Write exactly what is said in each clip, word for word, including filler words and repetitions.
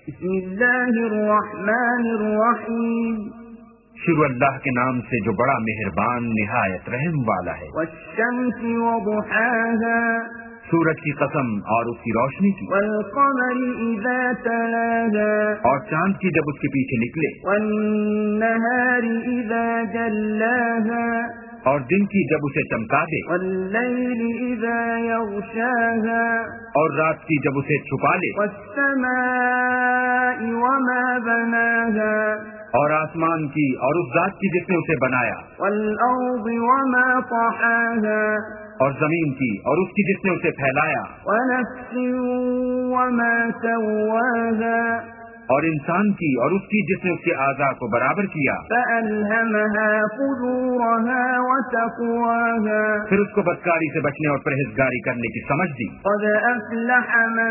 بسم اللہ الرحمن الرحیم شروع اللہ کے نام سے جو بڑا مہربان نہایت رحم والا ہے۔ والشمس وضحاها سورج کی قسم اور اس کی روشنی کی، والقمر اذا تلاها اور چاند کی جب اس کے پیچھے نکلے، والنهار اذا جلاها اور دن کی جب اسے چمکا دے، واللیل اذا یغشاها اور رات کی جب اسے چھپا لے، والسماء وما بناها اور آسمان کی اور اس ذات کی جس نے اسے بنایا، والارض وما طحاها اور زمین کی اور اس کی جس نے اسے پھیلایا، ونفس وما سواها اور انسان کی اور اس کی جس نے اس کے اعضاء کو برابر کیا، فألهمها فجورها وتقواها پھر اس کو بدکاری سے بچنے اور پرہیزگاری کرنے کی سمجھ دی، قد أفلح من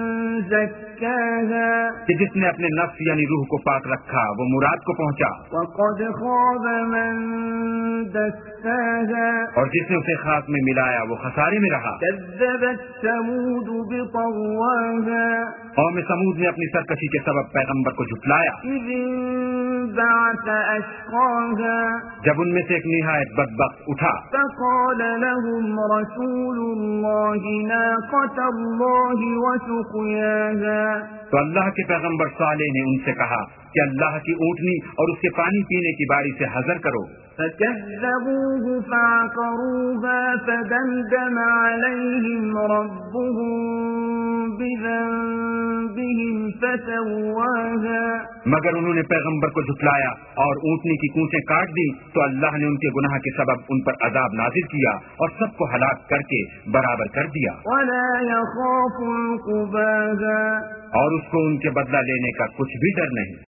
زكاها کہ جس نے اپنے نفس یعنی روح کو پاک رکھا وہ مراد کو پہنچا، وقد خاب من دساها اور جس نے اسے خاک میں ملایا وہ خسارے میں رہا۔ كذبت ثمود بطغواها قوم سمود نے اپنی سرکشی کے سبب پیغمبر کو جھٹلایا، إذ انبعث أشقاها جب ان میں سے ایک نہایت بدبخت اٹھا، فقال لهم رسول الله ناقة الله وسقياها تو اللہ کے پیغمبر صالح نے ان سے کہا کہ اللہ کی اونٹنی اور اس کے پانی پینے کی باری سے حذر کرو۔ فكذبوه فعقروها فدمدم عليهم ربهم بذنبهم فسواها مگر انہوں نے پیغمبر کو جھٹلایا اور اونٹنی کی کونچیں کاٹ دی تو اللہ نے ان کے گناہ کے سبب ان پر عذاب نازل کیا اور سب کو ہلاک کر کے برابر کر دیا، ولا يخاف عقباها اور اس کو ان کے بدلہ لینے کا کچھ بھی ڈر نہیں۔